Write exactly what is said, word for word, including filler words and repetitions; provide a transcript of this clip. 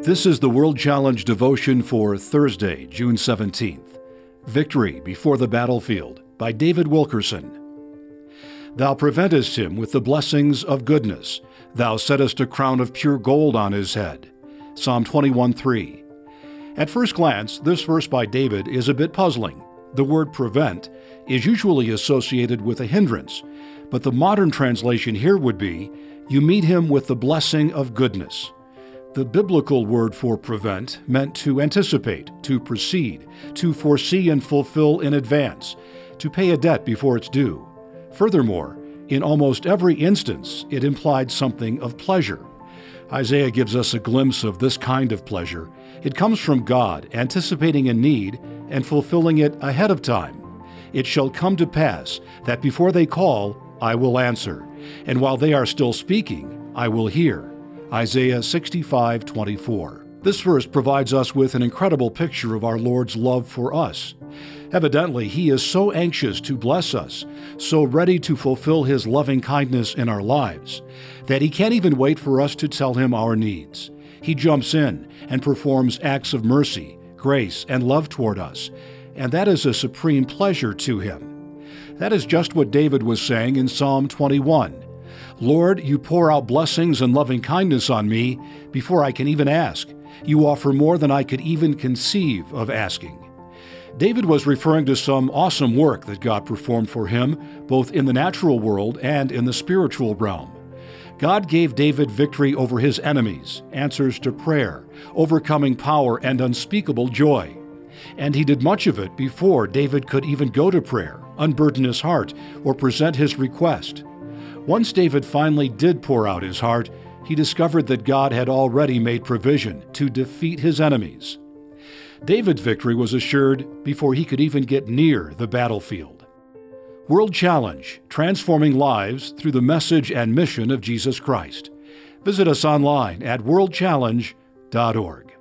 This is the World Challenge devotion for Thursday, June seventeenth. Victory Before the Battlefield by David Wilkerson. Thou preventest him with the blessings of goodness. Thou settest a crown of pure gold on his head. Psalm twenty-one three. At first glance, this verse by David is a bit puzzling. The word prevent is usually associated with a hindrance, but the modern translation here would be, you meet him with the blessing of goodness. The biblical word for prevent meant to anticipate, to precede, to foresee and fulfill in advance, to pay a debt before it's due. Furthermore, in almost every instance, it implied something of pleasure. Isaiah gives us a glimpse of this kind of pleasure. It comes from God, anticipating a need and fulfilling it ahead of time. It shall come to pass that before they call, I will answer, and while they are still speaking, I will hear. Isaiah sixty-five twenty-four. This verse provides us with an incredible picture of our Lord's love for us. Evidently, He is so anxious to bless us, so ready to fulfill His loving kindness in our lives, that He can't even wait for us to tell Him our needs. He jumps in and performs acts of mercy, grace, and love toward us, and that is a supreme pleasure to Him. That is just what David was saying in Psalm twenty-one. Lord, you pour out blessings and loving kindness on me before I can even ask. You offer more than I could even conceive of asking. David was referring to some awesome work that God performed for him, both in the natural world and in the spiritual realm. God gave David victory over his enemies, answers to prayer, overcoming power, and unspeakable joy. And he did much of it before David could even go to prayer, unburden his heart, or present his request. Once David finally did pour out his heart, he discovered that God had already made provision to defeat his enemies. David's victory was assured before he could even get near the battlefield. World Challenge, transforming lives through the message and mission of Jesus Christ. Visit us online at world challenge dot org.